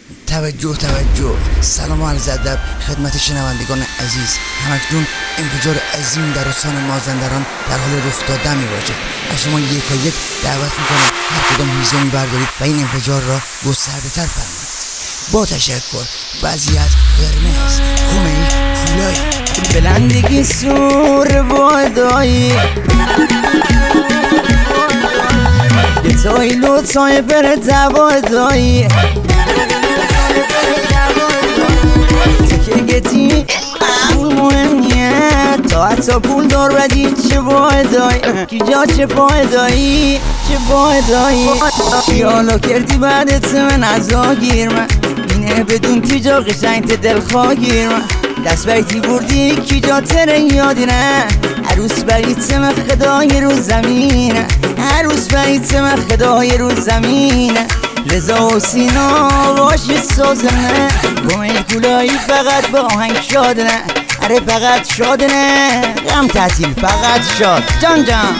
توجه سلام و عرض ادب خدمت شنوندگان عزیز. همکنون انفجار عظیم در استان مازندران در حال رخ دادن میباشد. از شما یک دعوت میکنم هر کدام هیزمی بردارید و این انفجار را گسترده تر فرمایید. با تشکر. وضعیت قرمز، کومه فولایی بلندگی سور بادایی دتایی لطای بر دوادایی تکرگتی پول مهمیه تا حتی پول دار بدی چه بادایی کی جا چه بادایی یالا کردی بعدت من ازا گیر من اینه بدون تیجا قشنگ دلخواه گیر من دست بیتی بردی کی جا تره یادی نه عروس بیت من خدای رو زمینه عروس بیت من خدای رو زمینه رضا و سینا باشید سازنه با این کولایی فقط با آهنگ شادنه اره فقط شادنه غم تعطیل فقط شاد جان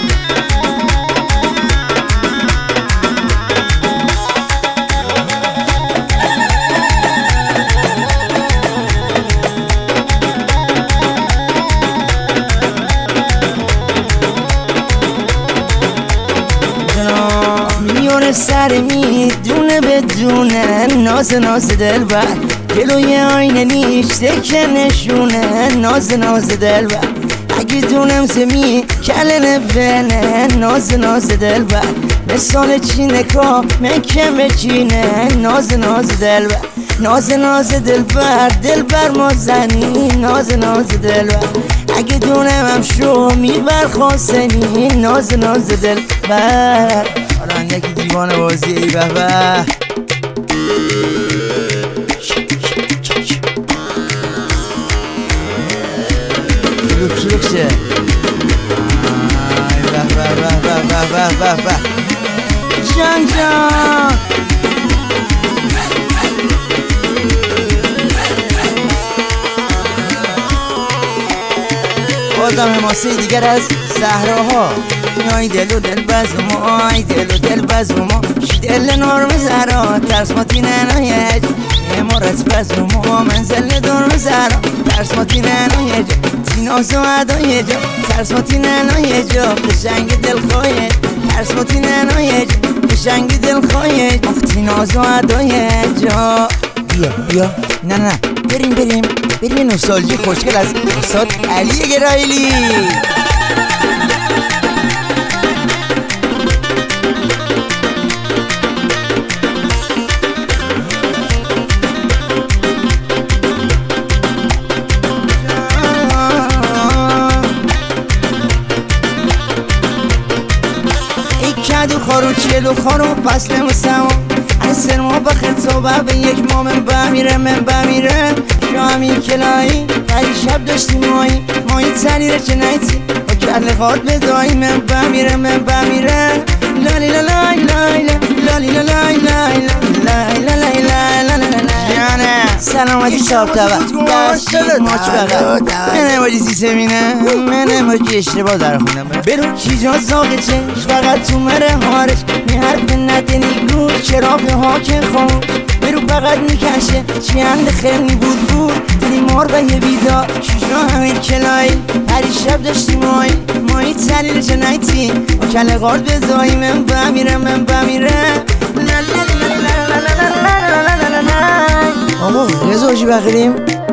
سر میدونه بدونه ناز دلبر جلوی آینه نیشته که نشونه ناز دلبر اگه دونم زمین کلنه بنه ناز دلبر مثال چینه که مکه بچینه ناز دلبر ناز دلبر دلبر ما زنی ناز دلبر اگه دونم هم شو میبر خواستنی ناز دلبر حالا یکی دیوانه بازی ای به به شلوک شه به جان بازم حماسه دیگر از صحراها آی دل و دل بزم آی دل و دل بزم دل نرم زرا ترس ماتی ننایج امارت بزم منزل درم زرا ترس ماتی ننایج تیناز و عدایج ترس ماتی ننایج قشنگ دل خواهج ترس ماتی ننایج قشنگ دل خواهج تیناز و عدایج بیا نه بریم نوستالژی خوشگل از استاد علی گرایلی کدو خارو چلو خارو فصل مسما از سرما بخیر تا به یک ماه من بمیره شامی کلایی ولی شب داشتی مایی تنیره که نیتی با کل خاد بدایی من بمیره لالی لالای لالی لالای سلامتی شاب تبا داشتی ماچ بغل منه باجی سیسه مینه منه باجی اشتباه در خوندم برو کی جا زاغ چش فقط تو مره هارش می حرف ندنی گروه چراغ ها که خون برو فقط میکشه چی هنده خیلی بود دلی مار به یه بیدار شیشنا همین کلایی هری شب داشتی مایی تلیل جنایتی و کل غارد بزایی من بمیره آقا رضا حاجی بخیریم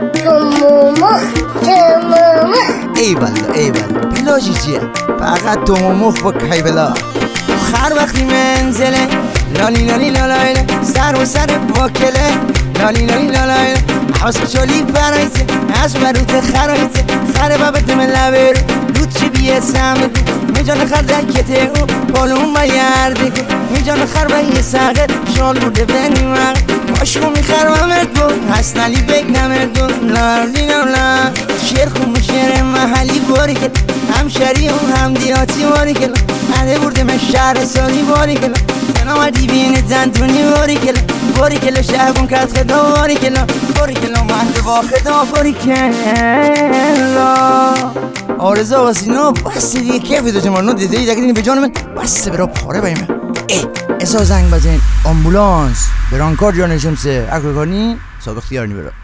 ای بلا پیلاجی چیه فقط تو مخ با کیبلا خر وقتی منزله لالی لالای سر و سر واکله لالی لالای حواس چالی برایته از بروت خرایته خر بابت من لبر لود چی بیه سمه میجان خر دکته او پالون بیارده میجان خر بیه ساقه شال بوده بنی مغ پاشو میخر و مردون حسنالی بگ نمردون لالی شیر خون شیر محلی باری کل هم شری و هم دیاتی باری کل هده برده من شهر سالی باری کل نما دیوین زندونی باری کل شهرون کت خدا باری کل مهد با خدا باری کل آرزا و سینا بسته دیگه کیف دو جمال نو دیده دیگه دیگه به جان من بسته برا پاره بایم اسا زنگ بزن آمبولانس برانکار جانشمسه اکر کنی سابق اختیار نی برو